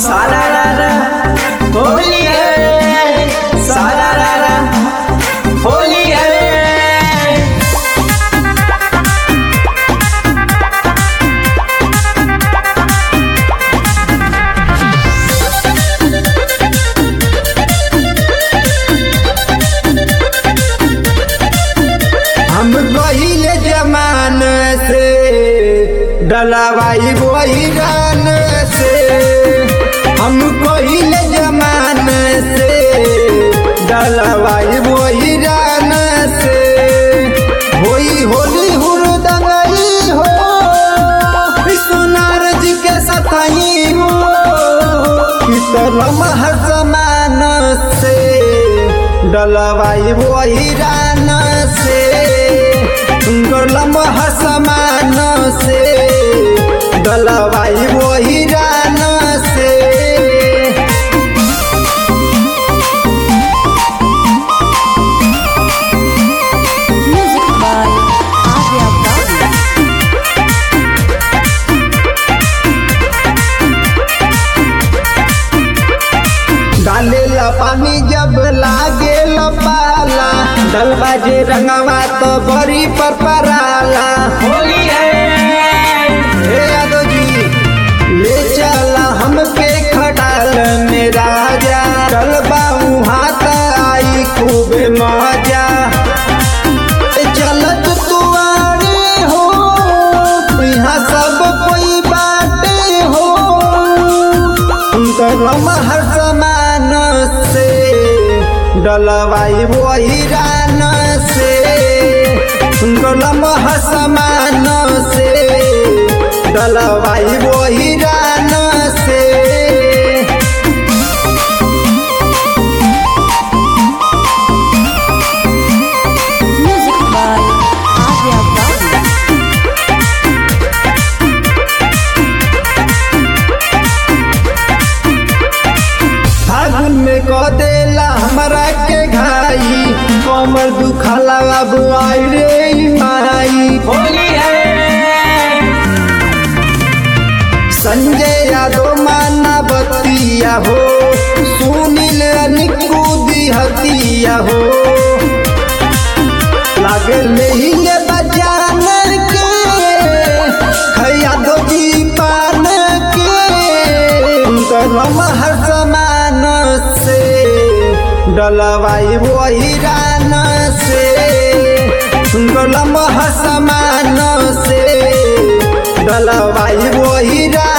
सारा रारा होली है, सारा रारा होली है। हम गहिले जमान से डलवाई वही गान से, हम गहिले जमान से डलवाई वही गान से। होई होली हुरदंगई हो सोनार जी के सताई हो, कितरम हर समान से डलवाई वही गान से। लम्बा समान से डलवाई वही रान से। Music by Arya Babu. डालेला पानी जब लागे पाला, डलबा जे रंगवा तो बड़ी पर पराला। होली है हे यादव जी ले चला हमके खटाल में राजा, डलबा हाथ आई खूब मजा। चलत तुआरे हो यहाँ सब कोई बाटे हो, हर समान से डलवाई वही रान से। लम्हा समान से डलवाई वही रान से। Music by Arya Babu. फागुन में कह देला हमरा के घाई, कमर दुखाला अब आई रे माई। होली है संजय यादव माना बतिया हो, सुनील निकू दिहतिया हो। लागे नहीं बजान के खैया दो जी पान के, हर समान से डलवाई वही रान से। लम्हा समान से डलवाई वही रान